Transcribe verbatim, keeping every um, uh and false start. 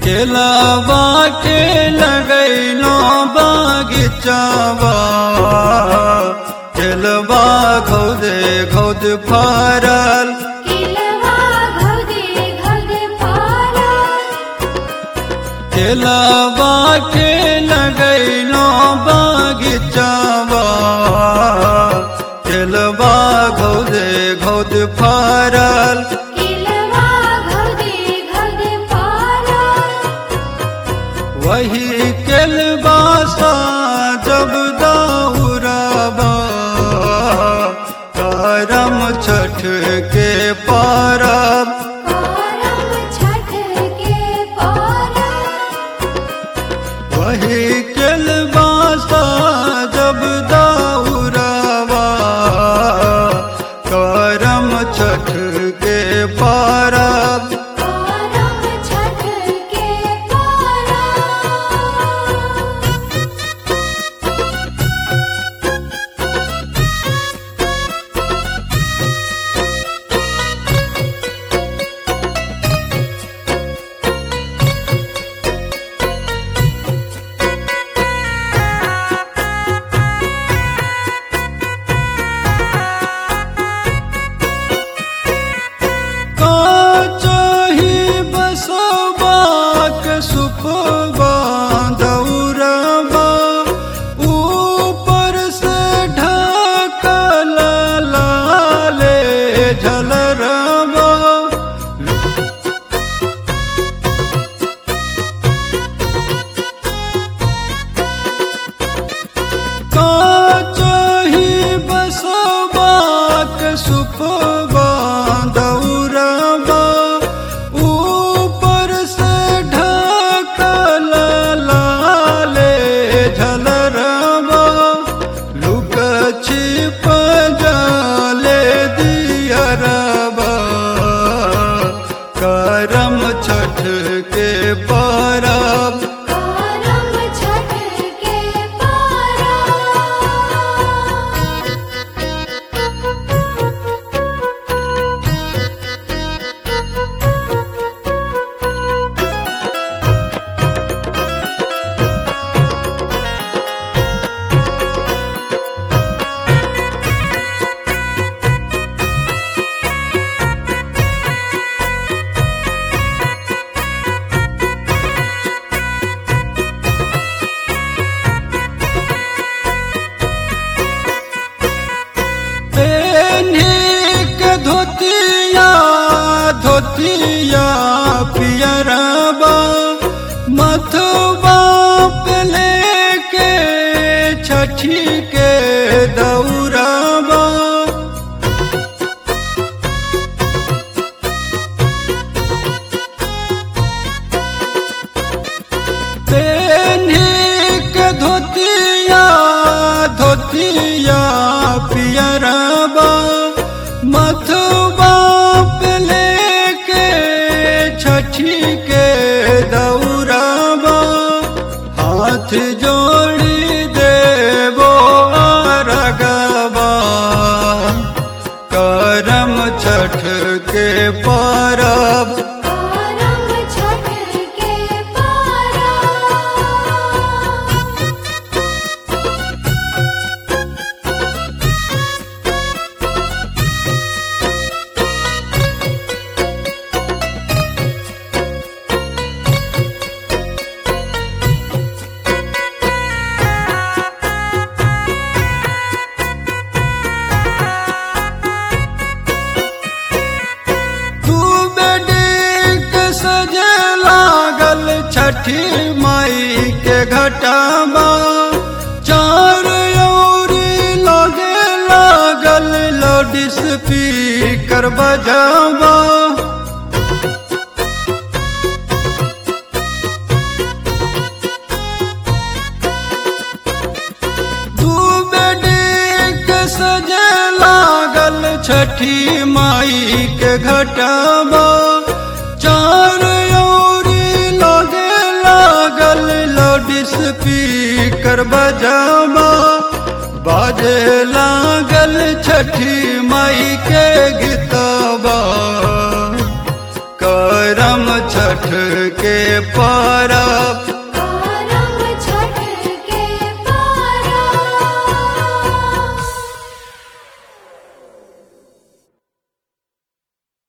केलावा के लगैलो बागिचावा केलवा घौदे घौद फरल केलवा घौदे घौद फरल केलवा के लगैलो बागिचावा केलवा घौदे घौद फरल केलवा घौदे घौद फरल वही केलवा सा जब दौड़बा करम छठ के परब करम छठ के परब वही केलवा सा जब दौड़बा करम छठ के परब करम छठ के परब काचही बसबाक सुपबा दौड़बा ऊपर से ढकल लाले झलरबा काचही बसबाक सुपबा दौड़बा ऊपर से ढकल लाले झलरबा लुक छिप जाले दियरबा करम छठ के परब करम छठ के परब पेनिक धोतिया धोतिया पियरबा मथुबा पे लेके छठी के दौड़बा पेनिक धोतिया धोतिया पियरबा मथुबा पे लेके छठी के दौड़बा हाथ जोड़ी देवो रगबा करम छठ के परब करम छठ के परब तू बेडिक सजे लागल छठी माई के घटबा चार ओरी लगे लागल लाउड स्पीकर बजबा तू बेडिक सजे लागल छठी माई के घटबा चार ओरी लगे लागल लाउड स्पीकर बजबा बाजे लागल छठी माई के गीतबा करम छठ के परब